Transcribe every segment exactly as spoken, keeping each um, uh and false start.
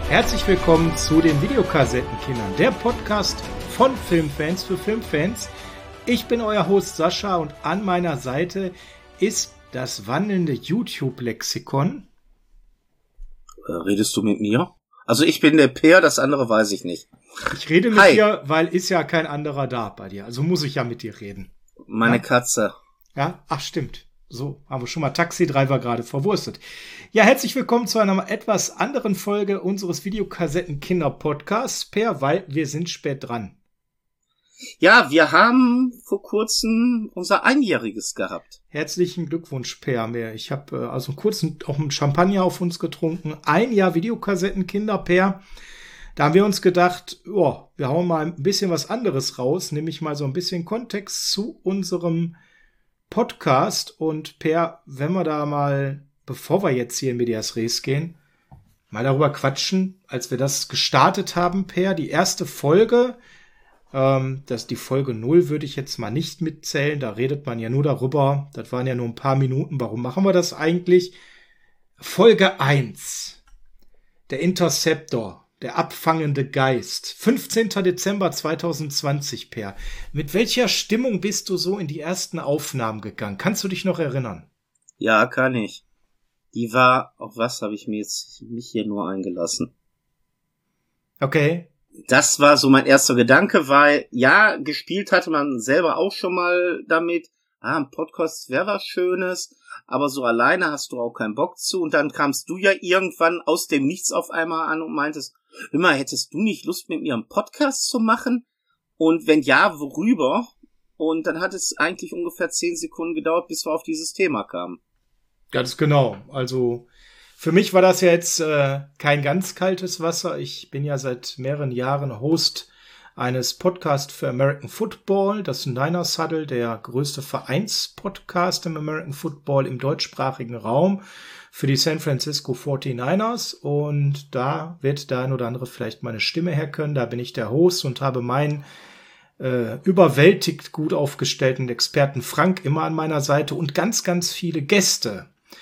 Herzlich willkommen zu den Videokassettenkindern, der Podcast von Filmfans für Filmfans. Ich bin euer Host Sascha und an meiner Seite ist das wandelnde YouTube-Lexikon. Äh, redest du mit mir? Also ich bin der Peer, das andere weiß ich nicht. Ich rede mit Hi. dir, weil ist ja kein anderer da bei dir. Also muss ich ja mit dir reden. Meine ja? Katze. Ja, ach stimmt. So, haben wir schon mal Taxi-Driver gerade verwurstet. Ja, herzlich willkommen zu einer etwas anderen Folge unseres Videokassetten-Kinder-Podcasts. Per, weil wir sind spät dran. Ja, wir haben vor kurzem unser Einjähriges gehabt. Herzlichen Glückwunsch, Per. Ich habe äh, also kurz auch einen Champagner auf uns getrunken. Ein Jahr Videokassetten-Kinder, Per. Da haben wir uns gedacht, oh, wir hauen mal ein bisschen was anderes raus, nämlich mal so ein bisschen Kontext zu unserem Podcast. Und Per, wenn wir da mal, bevor wir jetzt hier in Medias Res gehen, mal darüber quatschen, als wir das gestartet haben, Per, die erste Folge, ähm, das die Folge null würde ich jetzt mal nicht mitzählen, da redet man ja nur darüber, das waren ja nur ein paar Minuten, warum machen wir das eigentlich? Folge eins, der Interceptor. Der abfangende Geist. fünfzehnter Dezember zweitausendzwanzig, Per. Mit welcher Stimmung bist du so in die ersten Aufnahmen gegangen? Kannst du dich noch erinnern? Ja, kann ich. Die war, auf was habe ich mir jetzt mich hier nur eingelassen? Okay. Das war so mein erster Gedanke, weil, ja, gespielt hatte man selber auch schon mal damit. Ah, ein Podcast wäre was Schönes, aber so alleine hast du auch keinen Bock zu. Und dann kamst du ja irgendwann aus dem Nichts auf einmal an und meintest, hör mal, hättest du nicht Lust, mit mir einen Podcast zu machen? Und wenn ja, worüber? Und dann hat es eigentlich ungefähr zehn Sekunden gedauert, bis wir auf dieses Thema kamen. Ganz genau. Also für mich war das ja jetzt äh, kein ganz kaltes Wasser. Ich bin ja seit mehreren Jahren Host eines Podcasts für American Football, das Niners Huddle, der größte Vereinspodcast im American Football im deutschsprachigen Raum für die San Francisco forty-niners. Und da wird der ein oder andere vielleicht meine Stimme herkönnen. Da bin ich der Host und habe meinen äh, überwältigt gut aufgestellten Experten Frank immer an meiner Seite und ganz, ganz viele Gäste.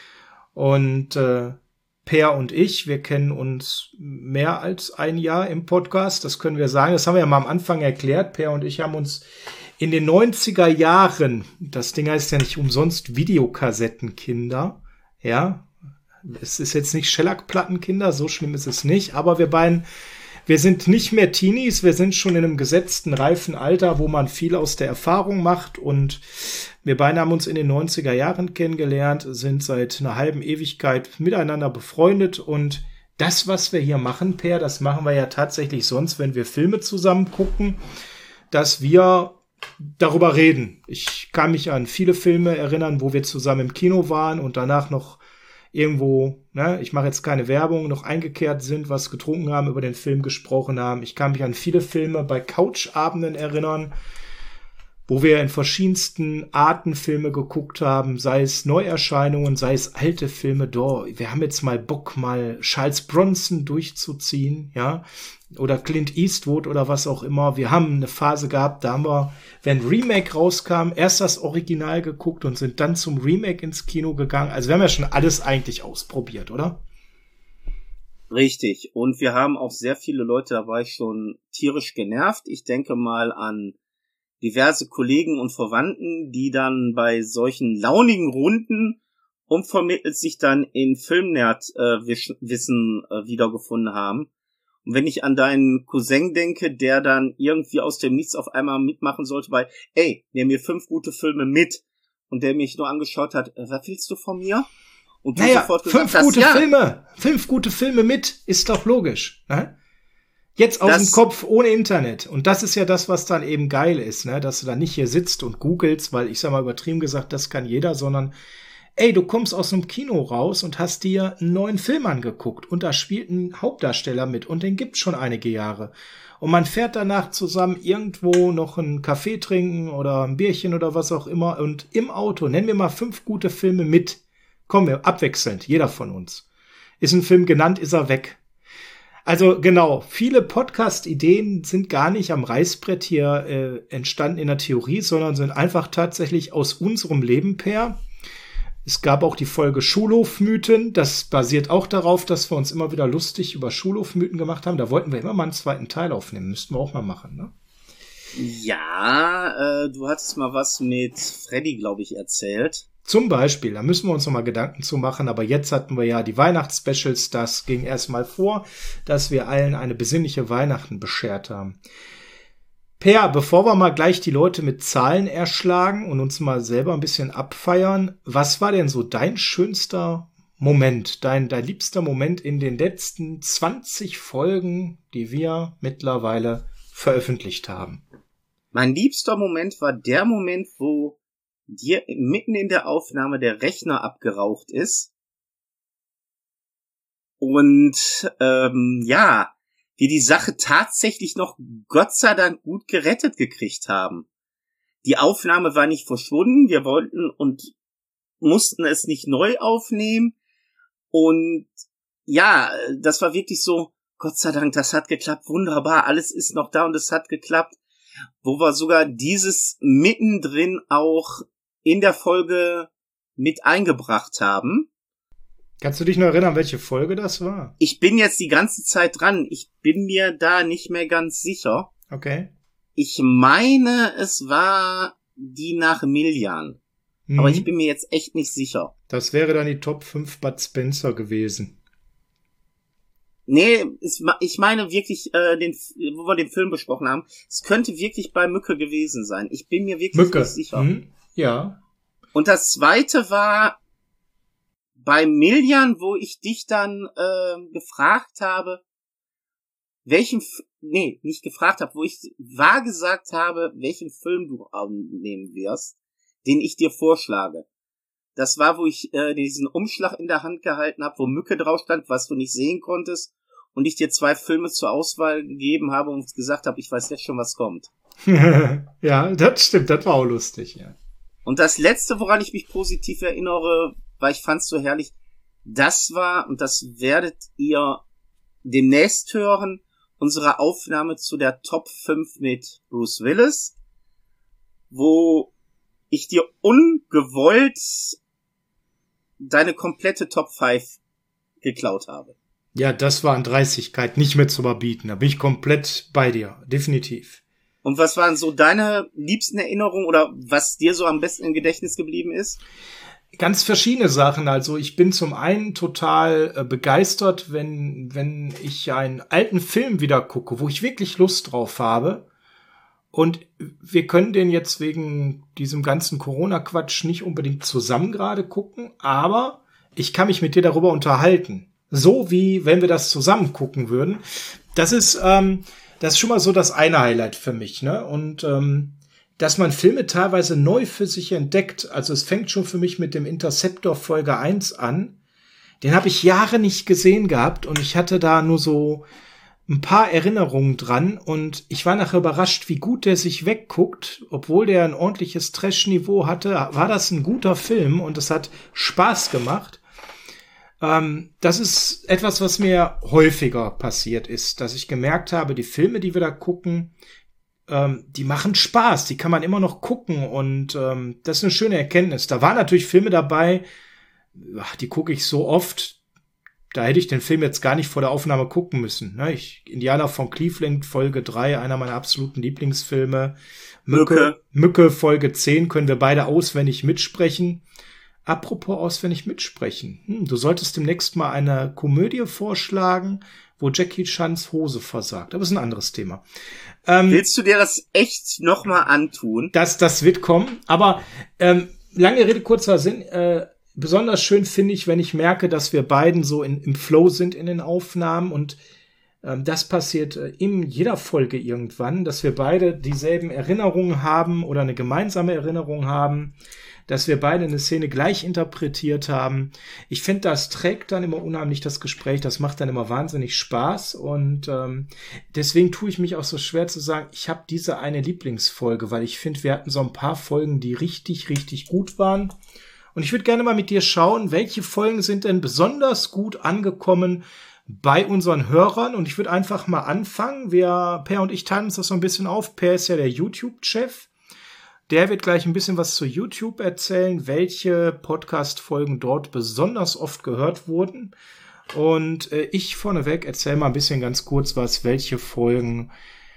Und äh, Per und ich, wir kennen uns mehr als ein Jahr im Podcast, das können wir sagen. Das haben wir ja mal am Anfang erklärt. Per und ich haben uns in den neunziger Jahren, das Ding heißt ja nicht umsonst Videokassettenkinder, ja, es ist jetzt nicht Shellac-Plattenkinder, so schlimm ist es nicht, aber wir beiden, wir sind nicht mehr Teenies, wir sind schon in einem gesetzten, reifen Alter, wo man viel aus der Erfahrung macht, und wir beide haben uns in den neunziger Jahren kennengelernt, sind seit einer halben Ewigkeit miteinander befreundet, und das, was wir hier machen, Per, das machen wir ja tatsächlich sonst, wenn wir Filme zusammen gucken, dass wir darüber reden. Ich kann mich an viele Filme erinnern, wo wir zusammen im Kino waren und danach noch irgendwo, ne, ich mache jetzt keine Werbung, noch eingekehrt sind, was getrunken haben, über den Film gesprochen haben. Ich kann mich an viele Filme bei Couchabenden erinnern, wo wir in verschiedensten Arten Filme geguckt haben, sei es Neuerscheinungen, sei es alte Filme. Do, wir haben jetzt mal Bock, mal Charles Bronson durchzuziehen, ja, oder Clint Eastwood oder was auch immer. Wir haben eine Phase gehabt, da haben wir, wenn Remake rauskam, erst das Original geguckt und sind dann zum Remake ins Kino gegangen. Also wir haben ja schon alles eigentlich ausprobiert, oder? Richtig. Und wir haben auch sehr viele Leute, da war ich schon tierisch genervt. Ich denke mal an diverse Kollegen und Verwandten, die dann bei solchen launigen Runden unvermittelt sich dann in Filmnerd-Wissen äh, äh, wiedergefunden haben. Und wenn ich an deinen Cousin denke, der dann irgendwie aus dem Nichts auf einmal mitmachen sollte bei, ey, nimm mir fünf gute Filme mit, und der mich nur angeschaut hat, äh, was willst du von mir? Und du naja, sofort gesagt fünf hast, gute ja. Filme, fünf gute Filme mit, ist doch logisch, ne? Jetzt aus das, dem Kopf, ohne Internet. Und das ist ja das, was dann eben geil ist, ne? Dass du dann nicht hier sitzt und googelst, weil ich sag mal übertrieben gesagt, das kann jeder, sondern ey, du kommst aus einem Kino raus und hast dir einen neuen Film angeguckt und da spielt ein Hauptdarsteller mit und den gibt's schon einige Jahre. Und man fährt danach zusammen irgendwo noch einen Kaffee trinken oder ein Bierchen oder was auch immer, und im Auto nennen wir mal fünf gute Filme mit. Kommen wir abwechselnd, jeder von uns. Ist ein Film genannt, ist er weg. Also genau, viele Podcast-Ideen sind gar nicht am Reißbrett hier äh, entstanden in der Theorie, sondern sind einfach tatsächlich aus unserem Leben, Per. Es gab auch die Folge Schulhofmythen. Das basiert auch darauf, dass wir uns immer wieder lustig über Schulhofmythen gemacht haben. Da wollten wir immer mal einen zweiten Teil aufnehmen. Müssten wir auch mal machen, ne? Ja, äh, du hattest mal was mit Freddy, glaube ich, erzählt. Zum Beispiel, da müssen wir uns noch mal Gedanken zu machen. Aber jetzt hatten wir ja die Weihnachtsspecials. Das ging erstmal vor, dass wir allen eine besinnliche Weihnachten beschert haben. Per, bevor wir mal gleich die Leute mit Zahlen erschlagen und uns mal selber ein bisschen abfeiern, was war denn so dein schönster Moment, dein, dein liebster Moment in den letzten zwanzig Folgen, die wir mittlerweile veröffentlicht haben? Mein liebster Moment war der Moment, wo dir mitten in der Aufnahme der Rechner abgeraucht ist und ähm, ja, wir die Sache tatsächlich noch Gott sei Dank gut gerettet gekriegt haben. Die Aufnahme war nicht verschwunden, wir wollten und mussten es nicht neu aufnehmen und ja, das war wirklich so, Gott sei Dank, das hat geklappt, wunderbar, alles ist noch da und es hat geklappt, wo wir sogar dieses mittendrin auch in der Folge mit eingebracht haben. Kannst du dich noch erinnern, welche Folge das war? Ich bin jetzt die ganze Zeit dran. Ich bin mir da nicht mehr ganz sicher. Okay. Ich meine, es war die nach Millian. Mhm. Aber ich bin mir jetzt echt nicht sicher. Das wäre dann die Top fünf Bud Spencer gewesen. Nee, es, ich meine wirklich, äh, den, wo wir den Film besprochen haben, es könnte wirklich bei Mücke gewesen sein. Ich bin mir wirklich Mücke. nicht sicher. Mhm. Ja. Und das zweite war bei Millian, wo ich dich dann äh, gefragt habe, welchen, F- nee, nicht gefragt habe, wo ich wahr gesagt habe, welchen Film du nehmen wirst, den ich dir vorschlage. Das war, wo ich äh, diesen Umschlag in der Hand gehalten habe, wo Mücke drauf stand, was du nicht sehen konntest, und ich dir zwei Filme zur Auswahl gegeben habe und gesagt habe, ich weiß jetzt schon, was kommt. Ja, das stimmt, das war auch lustig, ja. Und das Letzte, woran ich mich positiv erinnere, weil ich fand's so herrlich, das war, und das werdet ihr demnächst hören, unsere Aufnahme zu der Top fünf mit Bruce Willis, wo ich dir ungewollt deine komplette Top fünf geklaut habe. Ja, das war an Dreistigkeit nicht mehr zu überbieten. Da bin ich komplett bei dir, definitiv. Und was waren so deine liebsten Erinnerungen oder was dir so am besten im Gedächtnis geblieben ist? Ganz verschiedene Sachen. Also ich bin zum einen total äh, begeistert, wenn wenn ich einen alten Film wieder gucke, wo ich wirklich Lust drauf habe. Und wir können den jetzt wegen diesem ganzen Corona-Quatsch nicht unbedingt zusammen gerade gucken, aber ich kann mich mit dir darüber unterhalten. So wie wenn wir das zusammen gucken würden. Das ist ähm, das ist schon mal so das eine Highlight für mich, ne? Und ähm, dass man Filme teilweise neu für sich entdeckt. Also es fängt schon für mich mit dem Interceptor Folge eins an. Den habe ich Jahre nicht gesehen gehabt und ich hatte da nur so ein paar Erinnerungen dran und ich war nachher überrascht, wie gut der sich wegguckt. Obwohl der ein ordentliches Trash-Niveau hatte, war das ein guter Film und es hat Spaß gemacht. Ähm, das ist etwas, was mir häufiger passiert ist, dass ich gemerkt habe, die Filme, die wir da gucken, ähm, die machen Spaß, die kann man immer noch gucken und ähm, das ist eine schöne Erkenntnis. Da waren natürlich Filme dabei, ach, die gucke ich so oft, da hätte ich den Film jetzt gar nicht vor der Aufnahme gucken müssen. Ne? Ich, Indianer von Cleveland, Folge drei, einer meiner absoluten Lieblingsfilme. Mücke, Mücke. Mücke, Folge zehn, können wir beide auswendig mitsprechen. Apropos auswendig mitsprechen. Hm, du solltest demnächst mal eine Komödie vorschlagen, wo Jackie Chans Hose versagt. Aber das ist ein anderes Thema. Ähm, Willst du dir das echt noch mal antun? Das, das wird kommen. Aber ähm, lange Rede, kurzer Sinn. Äh, besonders schön finde ich, wenn ich merke, dass wir beiden so in, im Flow sind in den Aufnahmen. Und ähm, das passiert äh, in jeder Folge irgendwann, dass wir beide dieselben Erinnerungen haben oder eine gemeinsame Erinnerung haben, dass wir beide eine Szene gleich interpretiert haben. Ich finde, das trägt dann immer unheimlich das Gespräch, das macht dann immer wahnsinnig Spaß und ähm, deswegen tue ich mich auch so schwer zu sagen, ich habe diese eine Lieblingsfolge, weil ich finde, wir hatten so ein paar Folgen, die richtig, richtig gut waren und ich würde gerne mal mit dir schauen, welche Folgen sind denn besonders gut angekommen bei unseren Hörern und ich würde einfach mal anfangen. Wir, Per und ich teilen uns das so ein bisschen auf. Per ist ja der YouTube-Chef. Der wird gleich ein bisschen was zu YouTube erzählen, welche Podcast-Folgen dort besonders oft gehört wurden. Und äh, ich vorneweg erzähle mal ein bisschen ganz kurz was, welche Folgen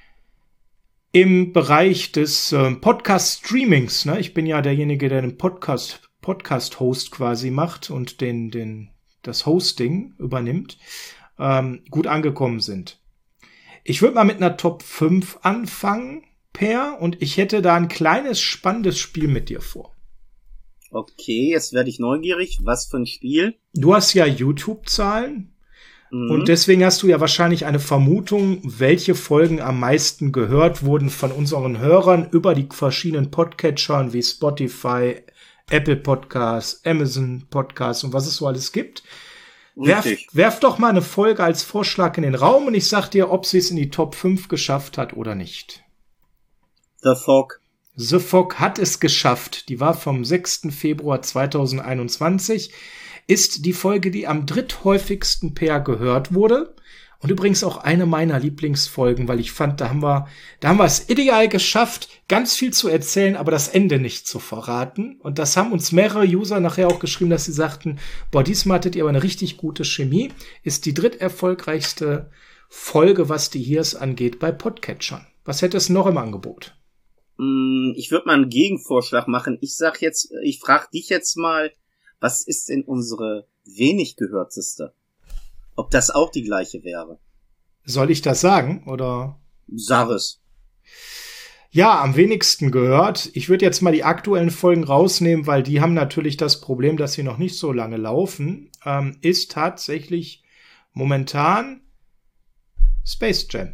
im Bereich des äh, Podcast-Streamings, ne? Ich bin ja derjenige, der den Podcast, Podcast-Host quasi macht und den, den, das Hosting übernimmt, ähm, gut angekommen sind. Ich würde mal mit einer Top fünf anfangen, Per, und ich hätte da ein kleines, spannendes Spiel mit dir vor. Okay, jetzt werde ich neugierig. Was für ein Spiel? Du hast ja YouTube-Zahlen. Und deswegen hast du ja wahrscheinlich eine Vermutung, welche Folgen am meisten gehört wurden von unseren Hörern über die verschiedenen Podcatchern wie Spotify, Apple Podcasts, Amazon Podcasts und was es so alles gibt. Werf, werf doch mal eine Folge als Vorschlag in den Raum und ich sag dir, ob sie es in die Top fünf geschafft hat oder nicht. The Fog. The Fog hat es geschafft. Die war vom sechsten Februar zweitausendeinundzwanzig. Ist die Folge, die am dritthäufigsten per gehört wurde. Und übrigens auch eine meiner Lieblingsfolgen, weil ich fand, da haben wir, da haben wir es ideal geschafft, ganz viel zu erzählen, aber das Ende nicht zu verraten. Und das haben uns mehrere User nachher auch geschrieben, dass sie sagten, boah, diesmal hattet ihr aber eine richtig gute Chemie. Ist die dritterfolgreichste Folge, was die Hears angeht, bei Podcatchern. Was hätte es noch im Angebot? Ich würde mal einen Gegenvorschlag machen. Ich sag jetzt, ich frage dich jetzt mal, was ist denn unsere wenig gehörteste? Ob das auch die gleiche wäre? Soll ich das sagen, oder? Sag es. Ja, am wenigsten gehört. Ich würde jetzt mal die aktuellen Folgen rausnehmen, weil die haben natürlich das Problem, dass sie noch nicht so lange laufen. Ähm, ist tatsächlich momentan Space Jam.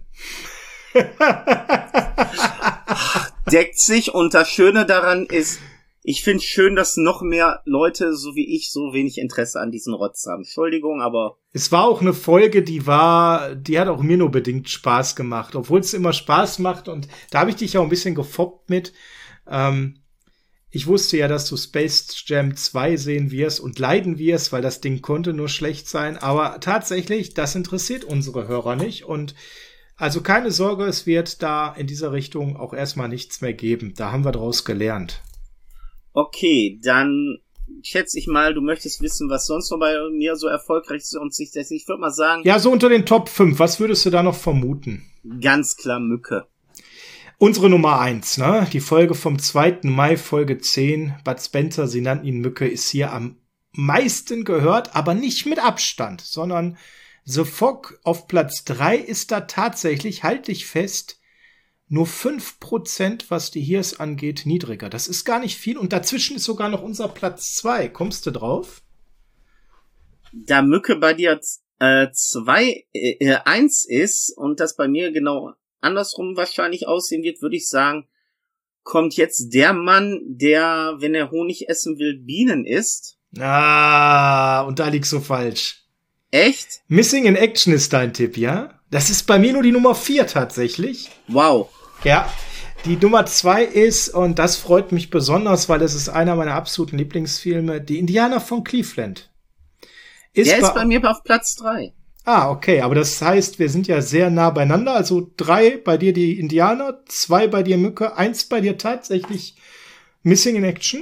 Deckt sich, und das Schöne daran ist, ich finde es schön, dass noch mehr Leute, so wie ich, so wenig Interesse an diesen Rotz haben. Entschuldigung, aber... Es war auch eine Folge, die war, die hat auch mir nur bedingt Spaß gemacht, obwohl es immer Spaß macht, und da habe ich dich auch ein bisschen gefoppt mit. Ähm, ich wusste ja, dass du Space Jam zwei sehen wirst und leiden wirst, weil das Ding konnte nur schlecht sein, aber tatsächlich, das interessiert unsere Hörer nicht, und also keine Sorge, es wird da in dieser Richtung auch erstmal nichts mehr geben. Da haben wir draus gelernt. Okay, dann schätze ich mal, du möchtest wissen, was sonst noch bei mir so erfolgreich ist, und sich das, ich würde mal sagen... Ja, so unter den Top fünf, was würdest du da noch vermuten? Ganz klar Mücke. Unsere Nummer eins, ne? Die Folge vom zweiten Mai, Folge zehn, Bud Spencer, sie nannten ihn Mücke, ist hier am meisten gehört, aber nicht mit Abstand, sondern The Fog auf Platz drei ist da tatsächlich, halt dich fest, nur fünf Prozent, was die Hears angeht, niedriger. Das ist gar nicht viel. Und dazwischen ist sogar noch unser Platz zwei. Kommst du drauf? Da Mücke bei dir äh, zwei, äh, eins ist und das bei mir genau andersrum wahrscheinlich aussehen wird, würde ich sagen, kommt jetzt der Mann, der, wenn er Honig essen will, Bienen isst. Ah, und da liegst du falsch. Echt? Missing in Action ist dein Tipp, ja? Das ist bei mir nur die Nummer vier tatsächlich. Wow. Ja, die Nummer zwei ist, und das freut mich besonders, weil es ist einer meiner absoluten Lieblingsfilme, die Indianer von Cleveland. Ist Der ist bei mir auf Platz drei. Ah, okay, aber das heißt, wir sind ja sehr nah beieinander. Also drei bei dir die Indianer, zwei bei dir Mücke, eins bei dir tatsächlich Missing in Action.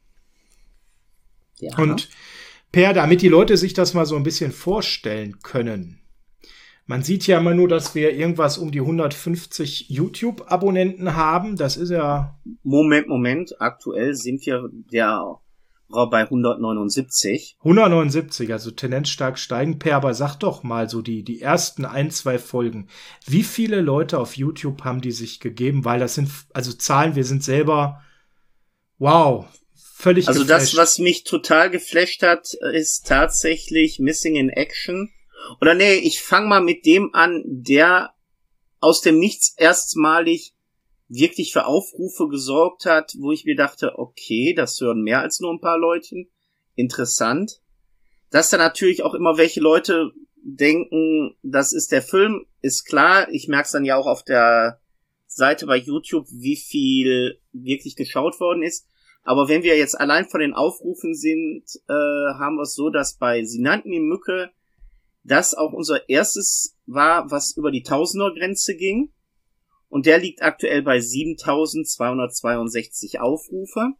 Ja. Und Per, damit die Leute sich das mal so ein bisschen vorstellen können. Man sieht ja immer nur, dass wir irgendwas um die hundertfünfzig YouTube-Abonnenten haben. Das ist ja... Moment, Moment. Aktuell sind wir ja bei hundertneunundsiebzig. hundertneunundsiebzig, also Tendenz stark steigen. Per, aber sag doch mal so die, die ersten ein, zwei Folgen. Wie viele Leute auf YouTube haben die sich gegeben? Weil das sind, also Zahlen, wir sind selber, wow, völlig Also geflasht. Das, was mich total geflasht hat, ist tatsächlich Missing in Action. Oder nee, ich fange mal mit dem an, der aus dem Nichts erstmalig wirklich für Aufrufe gesorgt hat, wo ich mir dachte, okay, das hören mehr als nur ein paar Leute. Interessant. Dass da natürlich auch immer welche Leute denken, das ist der Film, ist klar. Ich merke es dann ja auch auf der Seite bei YouTube, wie viel wirklich geschaut worden ist. Aber wenn wir jetzt allein von den Aufrufen sind, äh, haben wir es so, dass bei Sie nannten die Mücke das auch unser erstes war, was über die Tausender-Grenze ging. Und der liegt aktuell bei siebentausendzweihundertzweiundsechzig Aufrufe.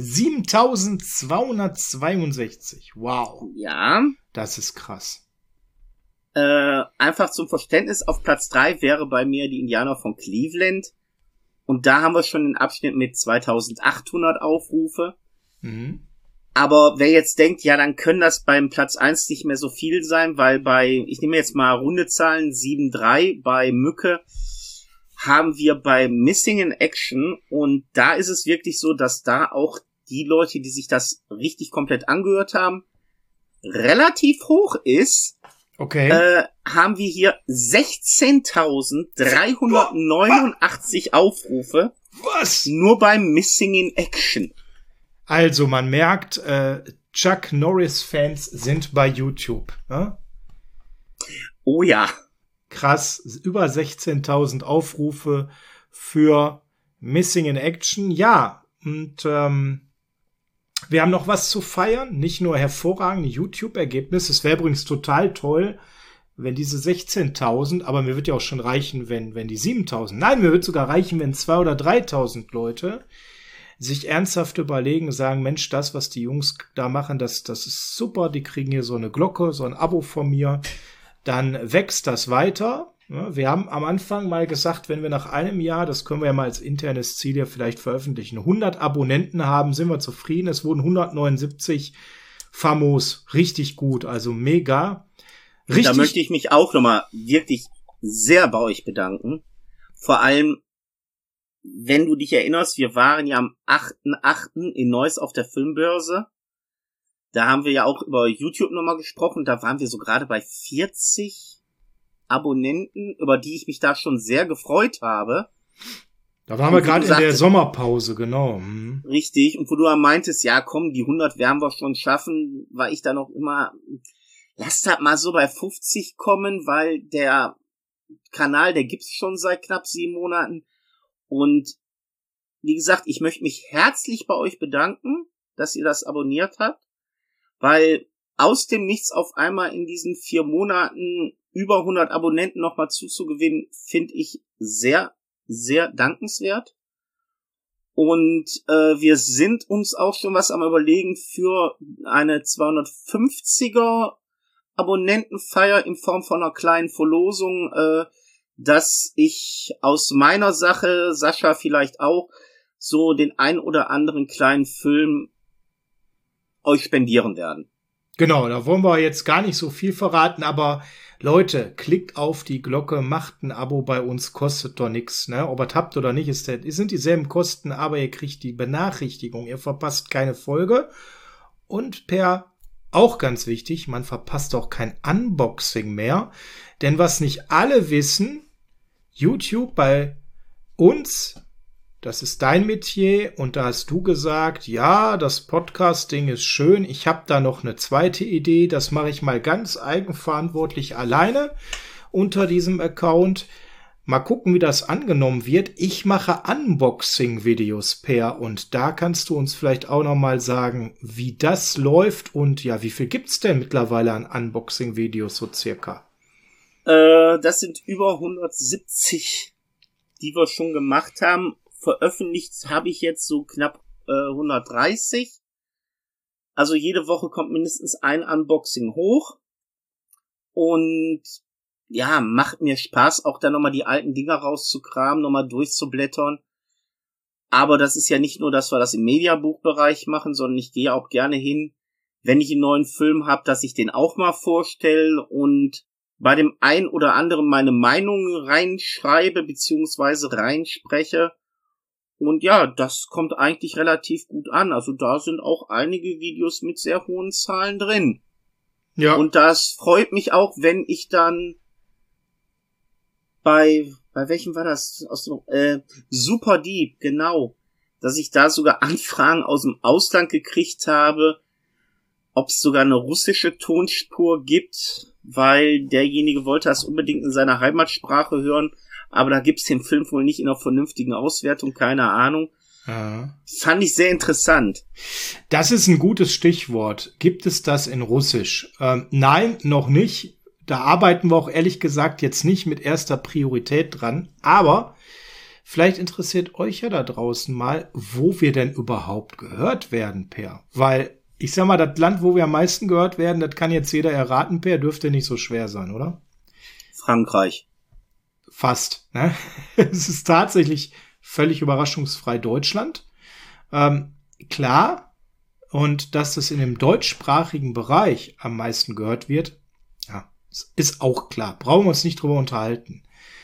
siebentausendzweihundertzweiundsechzig, wow. Ja. Das ist krass. Äh, einfach zum Verständnis, auf Platz drei wäre bei mir die Indianer von Cleveland. Und da haben wir schon den Abschnitt mit zweitausendachthundert Aufrufe. Mhm. Aber wer jetzt denkt, ja, dann können das beim Platz eins nicht mehr so viel sein, weil bei, ich nehme jetzt mal runde Zahlen, sieben drei bei Mücke, haben wir bei Missing in Action, und da ist es wirklich so, dass da auch die Leute, die sich das richtig komplett angehört haben, relativ hoch ist. Okay. Äh, haben wir hier sechzehntausenddreihundertneunundachtzig Aufrufe. Was? Nur beim Missing in Action. Also man merkt, äh, Chuck Norris-Fans sind bei YouTube. Ne? Oh ja. Krass, über sechzehntausend Aufrufe für Missing in Action. Ja, und ähm, wir haben noch was zu feiern. Nicht nur hervorragende YouTube-Ergebnisse. Es wäre übrigens total toll, wenn diese sechzehntausend, aber mir wird ja auch schon reichen, wenn wenn die siebentausend. Nein, mir wird sogar reichen, wenn zweitausend oder dreitausend Leute sich ernsthaft überlegen, sagen, Mensch, das, was die Jungs da machen, das das ist super. Die kriegen hier so eine Glocke, so ein Abo von mir. Dann wächst das weiter. Wir haben am Anfang mal gesagt, wenn wir nach einem Jahr, das können wir ja mal als internes Ziel ja vielleicht veröffentlichen, hundert Abonnenten haben, sind wir zufrieden. Es wurden hundertneunundsiebzig, famos, richtig gut, also mega. Richtig. Da möchte ich mich auch nochmal wirklich sehr bei euch bedanken. Vor allem, wenn du dich erinnerst, wir waren ja am achten achten in Neuss auf der Filmbörse. Da haben wir ja auch über YouTube nochmal gesprochen. Da waren wir so gerade bei vierzig Abonnenten, über die ich mich da schon sehr gefreut habe. Da waren wir gerade in der Sommerpause, genau. Hm. Richtig. Und wo du meintest, ja komm, die hundert werden wir schon schaffen, war ich da noch immer, lass das mal so bei fünfzig kommen, weil der Kanal, der gibt's schon seit knapp sieben Monaten. Und wie gesagt, ich möchte mich herzlich bei euch bedanken, dass ihr das abonniert habt. Weil aus dem Nichts auf einmal in diesen vier Monaten über hundert Abonnenten nochmal zuzugewinnen, finde ich sehr, sehr dankenswert. Und äh, wir sind uns auch schon was am Überlegen für eine zweihundertfünfziger Abonnentenfeier in Form von einer kleinen Verlosung, äh, dass ich aus meiner Sache, Sascha vielleicht auch, so den ein oder anderen kleinen Film euch spendieren werden. Genau, da wollen wir jetzt gar nicht so viel verraten, aber Leute, klickt auf die Glocke, macht ein Abo bei uns, kostet doch nichts, ne? Ob ihr habt oder nicht, ist der, sind dieselben Kosten, aber ihr kriegt die Benachrichtigung, ihr verpasst keine Folge und per, auch ganz wichtig, man verpasst auch kein Unboxing mehr, denn was nicht alle wissen, YouTube bei uns, das ist dein Metier und da hast du gesagt, ja, das Podcasting ist schön, ich habe da noch eine zweite Idee, das mache ich mal ganz eigenverantwortlich alleine unter diesem Account. Mal gucken, wie das angenommen wird. Ich mache Unboxing-Videos, Per, und da kannst du uns vielleicht auch noch mal sagen, wie das läuft und ja, wie viel gibt's denn mittlerweile an Unboxing-Videos so circa? Äh, das sind über hundertsiebzig, die wir schon gemacht haben. Veröffentlicht habe ich jetzt so knapp äh, hundertdreißig. Also jede Woche kommt mindestens ein Unboxing hoch. Und ja, macht mir Spaß, auch da nochmal die alten Dinger rauszukramen, nochmal durchzublättern. Aber das ist ja nicht nur, dass wir das im Mediabuchbereich machen, sondern ich gehe auch gerne hin, wenn ich einen neuen Film habe, dass ich den auch mal vorstelle und bei dem einen oder anderen meine Meinung reinschreibe beziehungsweise reinspreche. Und ja, das kommt eigentlich relativ gut an. Also da sind auch einige Videos mit sehr hohen Zahlen drin. Ja. Und das freut mich auch, wenn ich dann bei, bei welchem war das? Aus dem, äh, Super Deep, genau. Dass ich da sogar Anfragen aus dem Ausland gekriegt habe, ob es sogar eine russische Tonspur gibt, weil derjenige wollte das unbedingt in seiner Heimatsprache hören. Aber da gibt's den Film wohl nicht in einer vernünftigen Auswertung, keine Ahnung. Ja. Fand ich sehr interessant. Das ist ein gutes Stichwort. Gibt es das in Russisch? Ähm, nein, noch nicht. Da arbeiten wir auch ehrlich gesagt jetzt nicht mit erster Priorität dran. Aber vielleicht interessiert euch ja da draußen mal, wo wir denn überhaupt gehört werden, Per. Weil, ich sag mal, das Land, wo wir am meisten gehört werden, das kann jetzt jeder erraten, Per, dürfte nicht so schwer sein, oder? Frankreich. Fast, ne? Es ist tatsächlich völlig überraschungsfrei Deutschland. Ähm, klar, und dass es in dem deutschsprachigen Bereich am meisten gehört wird, ja, ist auch klar. Brauchen wir uns nicht drüber unterhalten.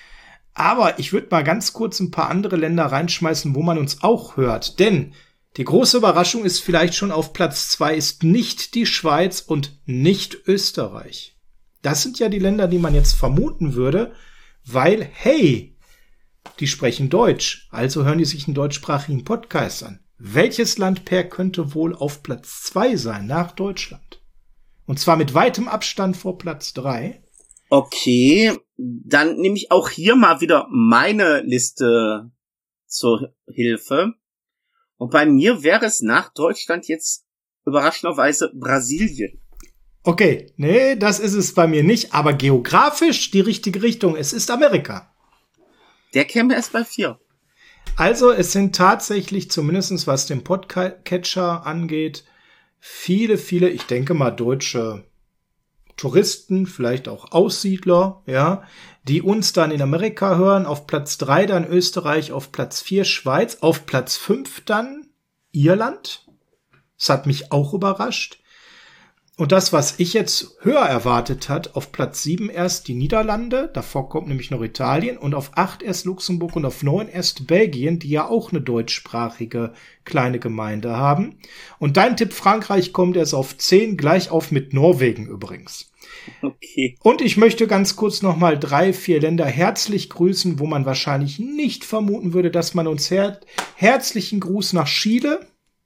Aber ich würde mal ganz kurz ein paar andere Länder reinschmeißen, wo man uns auch hört. Denn die große Überraschung ist vielleicht schon auf Platz zwei, ist nicht die Schweiz und nicht Österreich. Das sind ja die Länder, die man jetzt vermuten würde, weil, hey, die sprechen Deutsch, also hören die sich einen deutschsprachigen Podcast an. Welches Land, Per, könnte wohl auf Platz zwei sein nach Deutschland? Und zwar mit weitem Abstand vor Platz drei. Okay, dann nehme ich auch hier mal wieder meine Liste zur Hilfe. Und bei mir wäre es nach Deutschland jetzt überraschenderweise Brasilien. Okay, nee, das ist es bei mir nicht, aber geografisch die richtige Richtung. Es ist Amerika. Der käme erst bei vier. Also es sind tatsächlich, zumindest was den Podcatcher angeht, viele, viele, ich denke mal deutsche Touristen, vielleicht auch Aussiedler, ja, die uns dann in Amerika hören. Auf Platz drei dann Österreich, auf Platz vier Schweiz, auf Platz fünf dann Irland. Das hat mich auch überrascht. Und das, was ich jetzt höher erwartet hat, auf Platz sieben erst die Niederlande, davor kommt nämlich noch Italien, und auf acht erst Luxemburg und auf neun erst Belgien, die ja auch eine deutschsprachige kleine Gemeinde haben. Und dein Tipp Frankreich kommt erst auf zehn, gleich auf mit Norwegen übrigens. Okay. Und ich möchte ganz kurz noch mal drei, vier Länder herzlich grüßen, wo man wahrscheinlich nicht vermuten würde, dass man uns her- herzlichen Gruß nach Chile,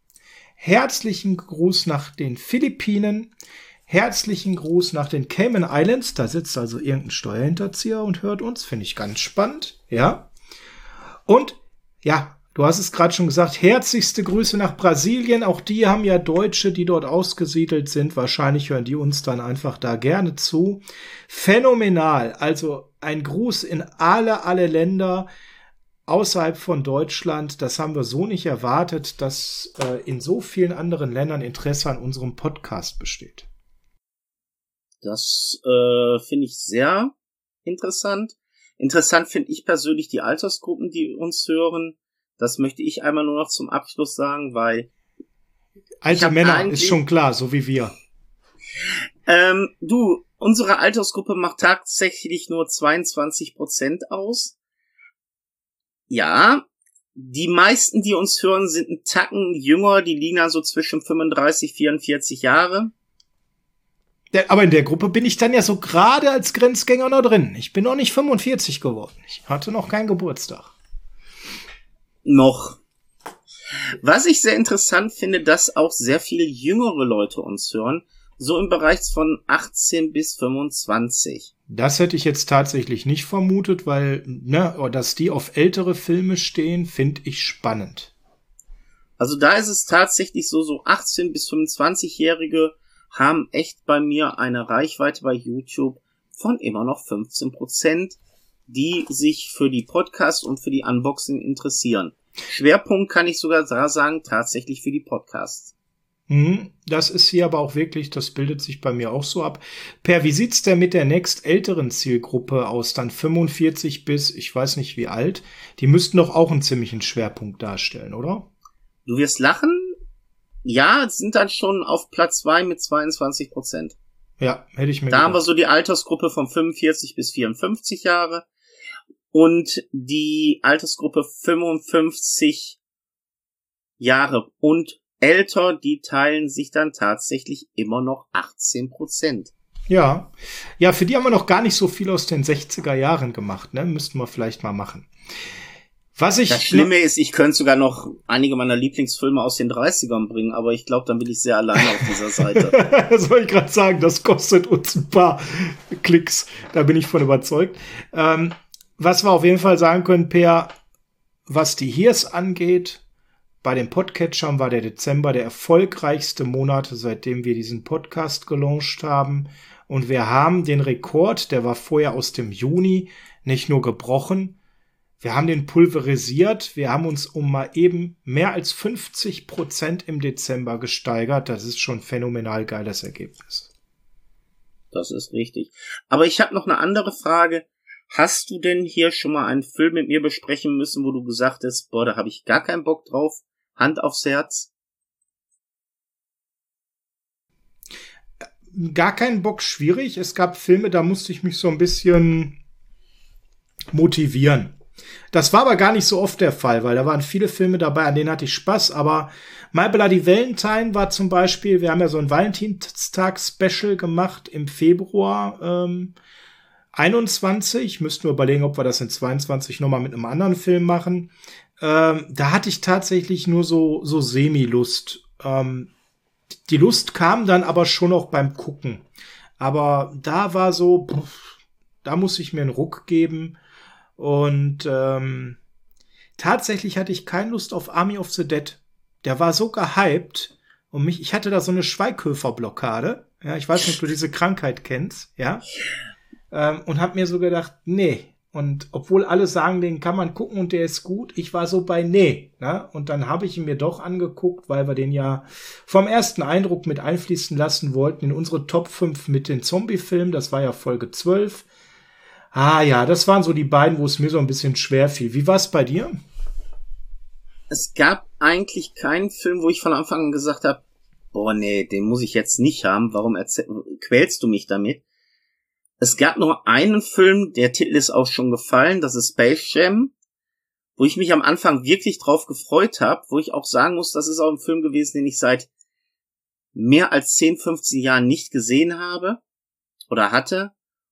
herzlichen Gruß nach den Philippinen, herzlichen Gruß nach den Cayman Islands. Da sitzt also irgendein Steuerhinterzieher und hört uns. Finde ich ganz spannend, ja. Und, ja, du hast es gerade schon gesagt, herzlichste Grüße nach Brasilien. Auch die haben ja Deutsche, die dort ausgesiedelt sind. Wahrscheinlich hören die uns dann einfach da gerne zu. Phänomenal. Also ein Gruß in alle, alle Länder außerhalb von Deutschland. Das haben wir so nicht erwartet, dass äh, in so vielen anderen Ländern Interesse an unserem Podcast besteht. Das äh, finde ich sehr interessant. Interessant finde ich persönlich die Altersgruppen, die uns hören. Das möchte ich einmal nur noch zum Abschluss sagen, weil alte Männer ist schon klar, so wie wir. Ähm, du, unsere Altersgruppe macht tatsächlich nur zweiundzwanzig Prozent aus. Ja, die meisten, die uns hören, sind ein Tacken jünger, die liegen also zwischen fünfunddreißig, vierundvierzig Jahre. Der, aber in der Gruppe bin ich dann ja so gerade als Grenzgänger noch drin. Ich bin noch nicht fünfundvierzig geworden. Ich hatte noch keinen Geburtstag. Noch. Was ich sehr interessant finde, dass auch sehr viele jüngere Leute uns hören, so im Bereich von achtzehn bis fünfundzwanzig. Das hätte ich jetzt tatsächlich nicht vermutet, weil, ne, dass die auf ältere Filme stehen, finde ich spannend. Also da ist es tatsächlich so, so achtzehn bis fünfundzwanzig-Jährige haben echt bei mir eine Reichweite bei YouTube von immer noch fünfzehn Prozent, die sich für die Podcasts und für die Unboxing interessieren. Schwerpunkt kann ich sogar sagen, tatsächlich für die Podcasts. Das ist hier aber auch wirklich, das bildet sich bei mir auch so ab. Per, wie sieht's denn mit der nächstälteren Zielgruppe aus? Dann fünfundvierzig bis, ich weiß nicht wie alt. Die müssten doch auch einen ziemlichen Schwerpunkt darstellen, oder? Du wirst lachen. Ja, sind dann schon auf Platz zwei mit zweiundzwanzig Prozent. Ja, hätte ich mir Da gedacht. haben wir so die Altersgruppe von fünfundvierzig bis vierundfünfzig Jahre. Und die Altersgruppe fünfundfünfzig Jahre und älter, die teilen sich dann tatsächlich immer noch achtzehn Prozent. Ja, ja, für die haben wir noch gar nicht so viel aus den sechziger Jahren gemacht, ne? Müssten wir vielleicht mal machen. Was ich das Schlimme ist, ich könnte sogar noch einige meiner Lieblingsfilme aus den dreißigern bringen, aber ich glaube, dann bin ich sehr alleine auf dieser Seite. Das wollte ich gerade sagen, das kostet uns ein paar Klicks, da bin ich von überzeugt. Ähm, was wir auf jeden Fall sagen können, Per, was die Hears angeht, bei den Podcatchern war der Dezember der erfolgreichste Monat, seitdem wir diesen Podcast gelauncht haben. Und wir haben den Rekord, der war vorher aus dem Juni, nicht nur gebrochen, Wir haben den pulverisiert. Wir haben uns um mal eben mehr als fünfzig Prozent im Dezember gesteigert. Das ist schon phänomenal geiles Ergebnis. Das ist richtig. Aber ich habe noch eine andere Frage. Hast du denn hier schon mal einen Film mit mir besprechen müssen, wo du gesagt hast, boah, da habe ich gar keinen Bock drauf? Hand aufs Herz. Gar keinen Bock, schwierig. Es gab Filme, da musste ich mich so ein bisschen motivieren. Das war aber gar nicht so oft der Fall, weil da waren viele Filme dabei, an denen hatte ich Spaß. Aber My Bloody Valentine war zum Beispiel, wir haben ja so ein Valentinstag-Special gemacht im Februar ähm, einundzwanzig. Müssten wir überlegen, ob wir das in zweiundzwanzig nochmal mit einem anderen Film machen. Ähm, da hatte ich tatsächlich nur so, so Semi-Lust. Ähm, die Lust kam dann aber schon auch beim Gucken. Aber da war so, pff, da muss ich mir einen Ruck geben. Und ähm, tatsächlich hatte ich keine Lust auf Army of the Dead. Der war so gehypt. Und mich, ich hatte da so eine Schweighöfer-Blockade. Ja, ich weiß nicht, ob du diese Krankheit kennst. Ja. Ähm, und hab mir so gedacht, nee. Und obwohl alle sagen, den kann man gucken und der ist gut, ich war so bei nee. Ne? Und dann habe ich ihn mir doch angeguckt, weil wir den ja vom ersten Eindruck mit einfließen lassen wollten in unsere Top fünf mit den Zombie-Filmen. Das war ja Folge zwölf. Ah ja, das waren so die beiden, wo es mir so ein bisschen schwer fiel. Wie war es bei dir? Es gab eigentlich keinen Film, wo ich von Anfang an gesagt habe, boah nee, den muss ich jetzt nicht haben. Warum erzähl- quälst du mich damit? Es gab nur einen Film, der Titel ist auch schon gefallen, das ist Space Jam, wo ich mich am Anfang wirklich drauf gefreut habe, wo ich auch sagen muss, das ist auch ein Film gewesen, den ich seit mehr als zehn, fünfzehn Jahren nicht gesehen habe oder hatte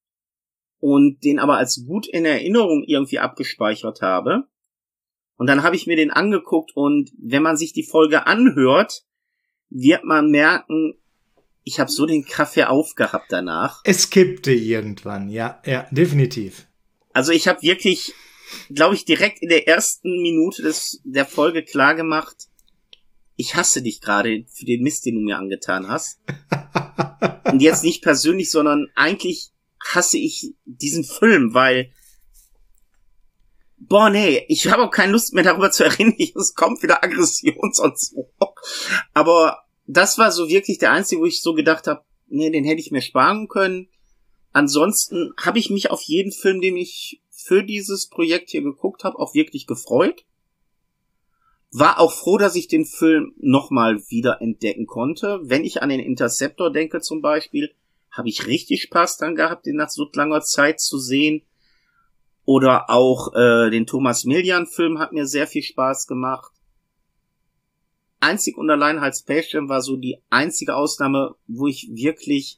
und den aber als gut in Erinnerung irgendwie abgespeichert habe. Und dann habe ich mir den angeguckt und wenn man sich die Folge anhört, wird man merken, ich habe so den Kaffee aufgehabt danach. Es kippte irgendwann, ja, ja, definitiv. Also ich habe wirklich, glaube ich, direkt in der ersten Minute des der Folge klar gemacht, ich hasse dich gerade für den Mist, den du mir angetan hast. Und jetzt nicht persönlich, sondern eigentlich hasse ich diesen Film, weil boah, nee, ich habe auch keine Lust mehr darüber zu erinnern, es kommt wieder Aggression und so. Aber das war so wirklich der einzige, wo ich so gedacht habe, nee, den hätte ich mir sparen können. Ansonsten habe ich mich auf jeden Film, den ich für dieses Projekt hier geguckt habe, auch wirklich gefreut. War auch froh, dass ich den Film nochmal wieder entdecken konnte. Wenn ich an den Interceptor denke zum Beispiel, habe ich richtig Spaß dran gehabt, den nach so langer Zeit zu sehen. Oder auch äh, den Thomas Millian-Film hat mir sehr viel Spaß gemacht. Einzig und allein halt Space Jam war so die einzige Ausnahme, wo ich wirklich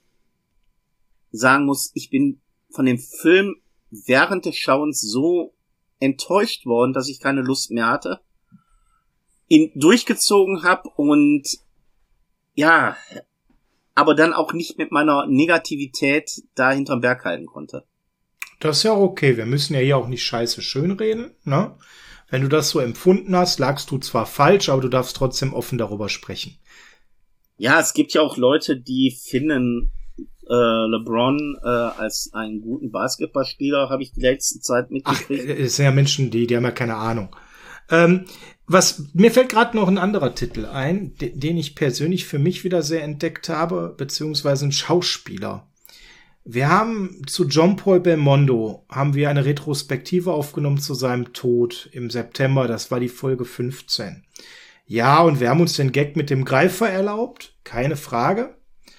sagen muss, ich bin von dem Film während des Schauens so enttäuscht worden, dass ich keine Lust mehr hatte, ihn durchgezogen habe und ja, aber dann auch nicht mit meiner Negativität da hinterm Berg halten konnte. Das ist ja okay. Wir müssen ja hier auch nicht scheiße schönreden, ne? Wenn du das so empfunden hast, lagst du zwar falsch, aber du darfst trotzdem offen darüber sprechen. Ja, es gibt ja auch Leute, die finden äh, LeBron äh, als einen guten Basketballspieler, habe ich die letzte Zeit mitgekriegt. Ach, es sind ja Menschen, die, die haben ja keine Ahnung. Ähm, was mir fällt gerade noch ein anderer Titel ein, de- den ich persönlich für mich wieder sehr entdeckt habe, beziehungsweise ein Schauspieler. Wir haben zu John Paul Belmondo haben wir eine Retrospektive aufgenommen zu seinem Tod im September. Das war die Folge fünfzehn. Ja, und wir haben uns den Gag mit dem Greifer erlaubt. Keine Frage.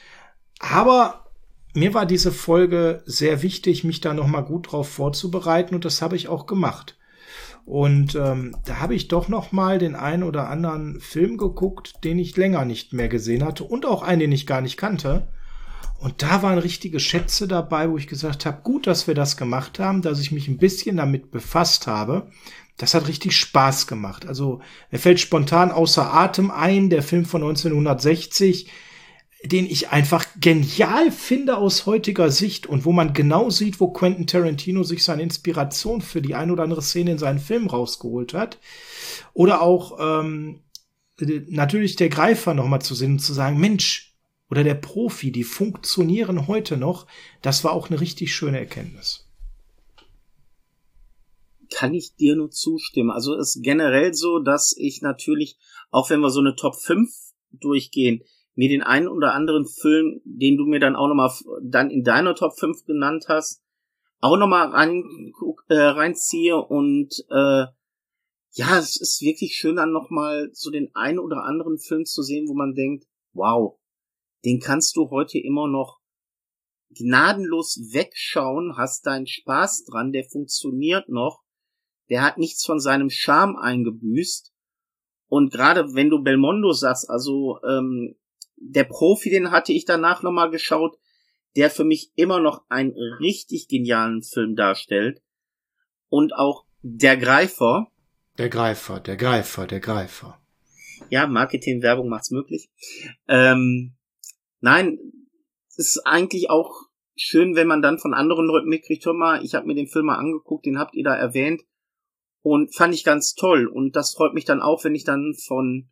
Aber mir war diese Folge sehr wichtig, mich da noch mal gut drauf vorzubereiten. Und das habe ich auch gemacht. Und ähm, da habe ich doch noch mal den einen oder anderen Film geguckt, den ich länger nicht mehr gesehen hatte. Und auch einen, den ich gar nicht kannte. Und da waren richtige Schätze dabei, wo ich gesagt habe, gut, dass wir das gemacht haben, dass ich mich ein bisschen damit befasst habe. Das hat richtig Spaß gemacht. Also mir fällt spontan außer Atem ein, der Film von neunzehnhundertsechzig, den ich einfach genial finde aus heutiger Sicht und wo man genau sieht, wo Quentin Tarantino sich seine Inspiration für die ein oder andere Szene in seinen Film rausgeholt hat. Oder auch ähm, natürlich der Greifer noch mal zu sehen und zu sagen, Mensch, oder der Profi, die funktionieren heute noch. Das war auch eine richtig schöne Erkenntnis. kann ich dir nur zustimmen. Also es ist generell so, dass ich natürlich, auch wenn wir so eine Top fünf durchgehen, mir den einen oder anderen Film, den du mir dann auch nochmal dann in deiner Top fünf genannt hast, auch nochmal rein, äh, reinziehe und äh, ja, es ist wirklich schön dann nochmal so den einen oder anderen Film zu sehen, wo man denkt, wow, den kannst du heute immer noch gnadenlos wegschauen, hast deinen Spaß dran, der funktioniert noch, der hat nichts von seinem Charme eingebüßt. Und gerade wenn du Belmondo sagst, also ähm, der Profi, den hatte ich danach nochmal geschaut, der für mich immer noch einen richtig genialen Film darstellt. Und auch Der Greifer. Der Greifer, der Greifer, der Greifer. Ja, Marketing, Werbung macht's möglich. Ähm, nein, es ist eigentlich auch schön, wenn man dann von anderen Leuten mitkriegt, hör mal, ich habe mir den Film mal angeguckt, den habt ihr da erwähnt und fand ich ganz toll. Und das freut mich dann auch, wenn ich dann von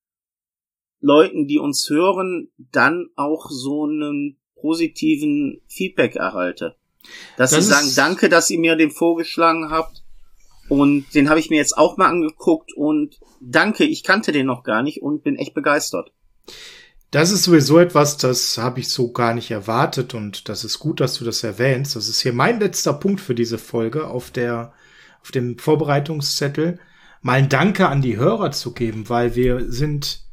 Leuten, die uns hören, dann auch so einen positiven Feedback erhalte. Dass das sie sagen, danke, dass ihr mir den vorgeschlagen habt. Und den habe ich mir jetzt auch mal angeguckt und danke, ich kannte den noch gar nicht und bin echt begeistert. Das ist sowieso etwas, das habe ich so gar nicht erwartet und das ist gut, dass du das erwähnst. Das ist hier mein letzter Punkt für diese Folge auf der, auf dem Vorbereitungszettel. Mal ein Danke an die Hörer zu geben, weil wir sind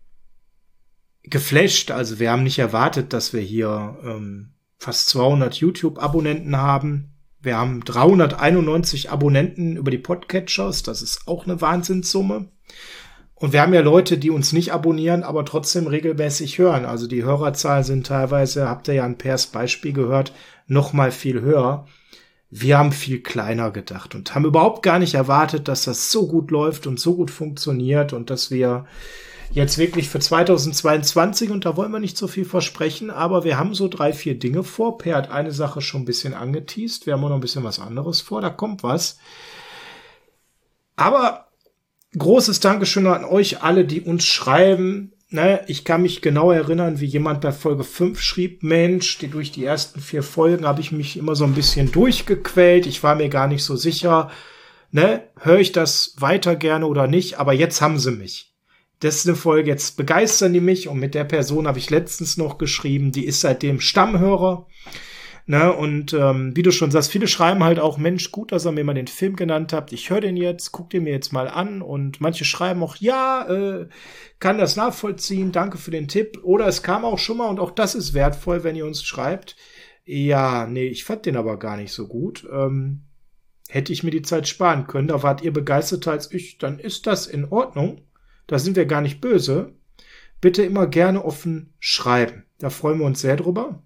geflasht. Also wir haben nicht erwartet, dass wir hier ähm, fast zweihundert YouTube-Abonnenten haben. Wir haben dreihunderteinundneunzig Abonnenten über die Podcatchers. Das ist auch eine Wahnsinnssumme. Und wir haben ja Leute, die uns nicht abonnieren, aber trotzdem regelmäßig hören. Also die Hörerzahlen sind teilweise, habt ihr ja an Pers Beispiel gehört, noch mal viel höher. Wir haben viel kleiner gedacht und haben überhaupt gar nicht erwartet, dass das so gut läuft und so gut funktioniert und dass wir jetzt wirklich für zweitausendzweiundzwanzig, und da wollen wir nicht so viel versprechen, aber wir haben so drei, vier Dinge vor. Per hat eine Sache schon ein bisschen angeteast. Wir haben auch noch ein bisschen was anderes vor. Da kommt was. Aber großes Dankeschön an euch alle, die uns schreiben. Ne, ich kann mich genau erinnern, wie jemand bei Folge fünf schrieb, Mensch, die durch die ersten vier Folgen habe ich mich immer so ein bisschen durchgequält. Ich war mir gar nicht so sicher, ne, höre ich das weiter gerne oder nicht, aber jetzt haben sie mich. Das ist eine Folge, jetzt begeistern die mich und mit der Person habe ich letztens noch geschrieben, die ist seitdem Stammhörer. Ne, und ähm, wie du schon sagst, viele schreiben halt auch, Mensch, gut, dass ihr mir mal den Film genannt habt. Ich höre den jetzt, guck den mir jetzt mal an. Und manche schreiben auch, ja, äh, kann das nachvollziehen, danke für den Tipp. Oder es kam auch schon mal, und auch das ist wertvoll, wenn ihr uns schreibt. Ja, nee, ich fand den aber gar nicht so gut. Ähm, hätte ich mir die Zeit sparen können, da wart ihr begeisterter als ich, dann ist das in Ordnung. Da sind wir gar nicht böse. Bitte immer gerne offen schreiben. Da freuen wir uns sehr drüber.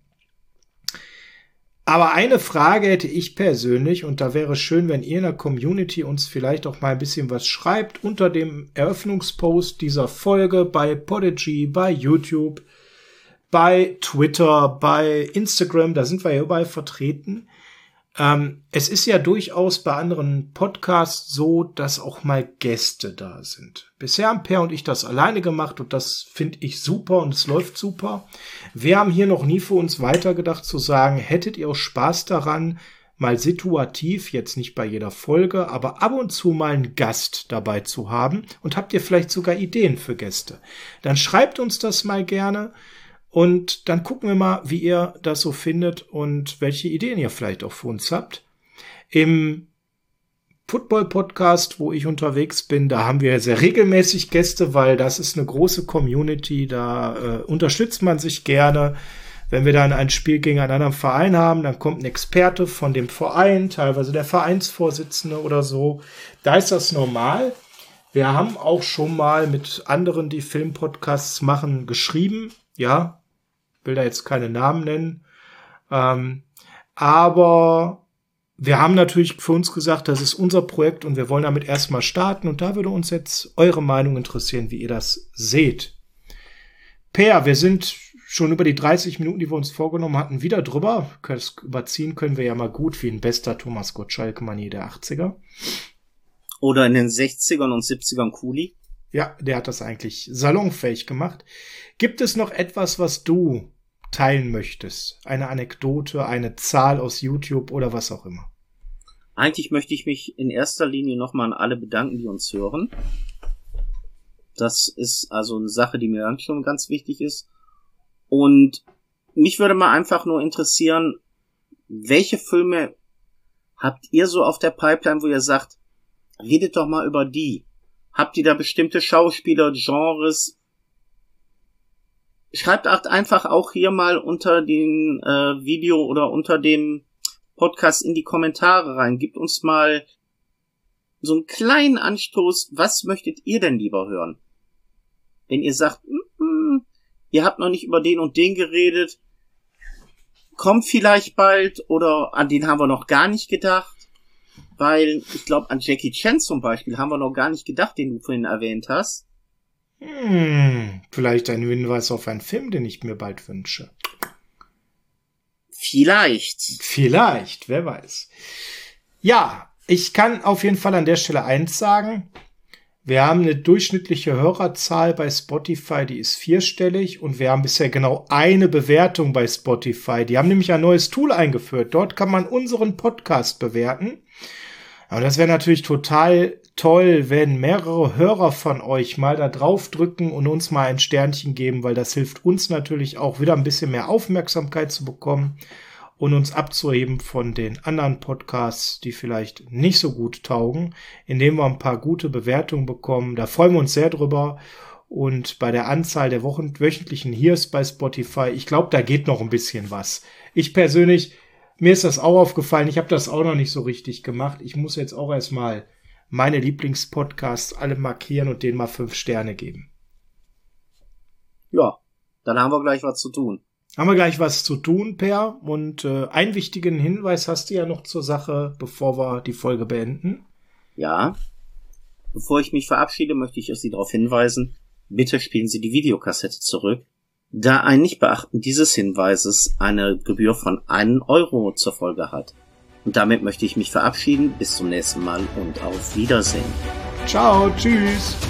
Aber eine Frage hätte ich persönlich, und da wäre schön, wenn ihr in der Community uns vielleicht auch mal ein bisschen was schreibt unter dem Eröffnungspost dieser Folge bei Podigy, bei YouTube, bei Twitter, bei Instagram, da sind wir ja überall vertreten. Ähm, es ist ja durchaus bei anderen Podcasts so, dass auch mal Gäste da sind. Bisher haben Per und ich das alleine gemacht und das finde ich super und es läuft super. Wir haben hier noch nie für uns weitergedacht zu sagen, hättet ihr auch Spaß daran, mal situativ, jetzt nicht bei jeder Folge, aber ab und zu mal einen Gast dabei zu haben und habt ihr vielleicht sogar Ideen für Gäste? Dann schreibt uns das mal gerne. Und dann gucken wir mal, wie ihr das so findet und welche Ideen ihr vielleicht auch für uns habt. Im Football-Podcast, wo ich unterwegs bin, da haben wir sehr regelmäßig Gäste, weil das ist eine große Community, da äh, unterstützt man sich gerne. Wenn wir dann ein Spiel gegen einen anderen Verein haben, dann kommt ein Experte von dem Verein, teilweise der Vereinsvorsitzende oder so. Da ist das normal. Wir haben auch schon mal mit anderen, die Filmpodcasts machen, geschrieben. Ja, will da jetzt keine Namen nennen. Ähm, aber wir haben natürlich für uns gesagt, das ist unser Projekt und wir wollen damit erstmal starten. Und da würde uns jetzt eure Meinung interessieren, wie ihr das seht. Per, wir sind schon über die dreißig Minuten, die wir uns vorgenommen hatten, wieder drüber. Das überziehen können wir ja mal gut, wie ein bester Thomas Gottschalk-Manier der achtziger. Oder in den sechzigern und siebzigern Kuli. Ja, der hat das eigentlich salonfähig gemacht. Gibt es noch etwas, was du teilen möchtest? Eine Anekdote, eine Zahl aus YouTube oder was auch immer? eigentlich möchte ich mich in erster Linie nochmal an alle bedanken, die uns hören. Das ist also eine Sache, die mir dann schon ganz wichtig ist. Und mich würde mal einfach nur interessieren, welche Filme habt ihr so auf der Pipeline, wo ihr sagt, redet doch mal über die. Habt ihr da bestimmte Schauspieler, Genres? Schreibt einfach auch hier mal unter dem äh, Video oder unter dem Podcast in die Kommentare rein. Gebt uns mal so einen kleinen Anstoß. Was möchtet ihr denn lieber hören? Wenn ihr sagt, mm, mm, ihr habt noch nicht über den und den geredet, kommt vielleicht bald, oder an den haben wir noch gar nicht gedacht, weil ich glaube, an Jackie Chan zum Beispiel haben wir noch gar nicht gedacht, den du vorhin erwähnt hast. Hm, vielleicht ein Hinweis auf einen Film, den ich mir bald wünsche. Vielleicht. Vielleicht, wer weiß. Ja, ich kann auf jeden Fall an der Stelle eins sagen. Wir haben eine durchschnittliche Hörerzahl bei Spotify, die ist vierstellig, und wir haben bisher genau eine Bewertung bei Spotify. Die haben nämlich ein neues Tool eingeführt. Dort kann man unseren Podcast bewerten. Aber das wäre natürlich total toll, wenn mehrere Hörer von euch mal da drauf drücken und uns mal ein Sternchen geben, weil das hilft uns natürlich auch wieder ein bisschen mehr Aufmerksamkeit zu bekommen und uns abzuheben von den anderen Podcasts, die vielleicht nicht so gut taugen, indem wir ein paar gute Bewertungen bekommen. Da freuen wir uns sehr drüber. Und bei der Anzahl der Wochen, wöchentlichen Hears bei Spotify, ich glaube, da geht noch ein bisschen was. Ich persönlich, mir ist das auch aufgefallen, ich habe das auch noch nicht so richtig gemacht. Ich muss jetzt auch erstmal meine Lieblingspodcasts alle markieren und denen mal fünf Sterne geben. Ja, dann haben wir gleich was zu tun. Haben wir gleich was zu tun, Per. Und äh, einen wichtigen Hinweis hast du ja noch zur Sache, bevor wir die Folge beenden. Ja. Bevor ich mich verabschiede, möchte ich Sie darauf hinweisen, bitte spielen Sie die Videokassette zurück, da ein Nichtbeachten dieses Hinweises eine Gebühr von einem Euro zur Folge hat. Und damit möchte ich mich verabschieden. Bis zum nächsten Mal und auf Wiedersehen. Ciao, tschüss.